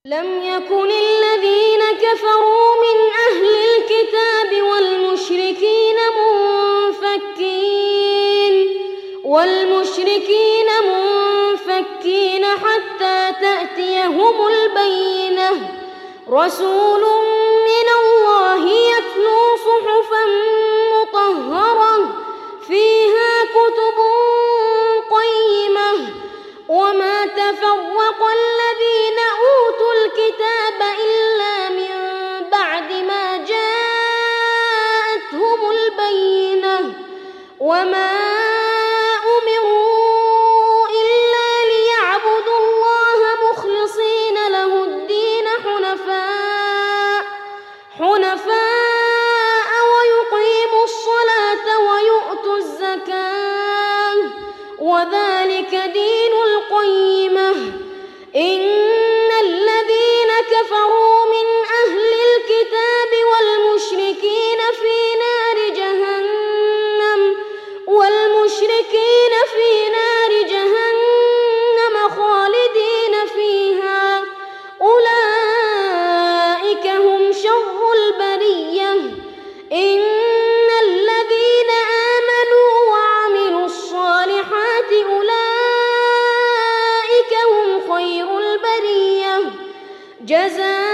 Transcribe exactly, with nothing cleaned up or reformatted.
لم يكن الذين كفروا من أهل الكتاب والمشركين منفكين والمشركين منفكين حتى تأتيهم البينة رسول من الله يتلو صحفا مطهرة فيها كتب قيمة وما تفرق الذين أوتوا الكتاب إلا من بعد ما جاءتهم البينة وما أمروا إلا ليعبدوا الله مخلصين له الدين حنفاء حنفاء ويقيموا الصلاة ويؤتوا الزكاة وذلك دين القيمة إن الذين كفروا من أهل الكتاب والمشركين في نار جهنم والمشركين في نار جهنم خالدين فيها أولئك هم شر البرية إن الذين آمنوا وعملوا الصالحات أولئك هم خير البرية جزاء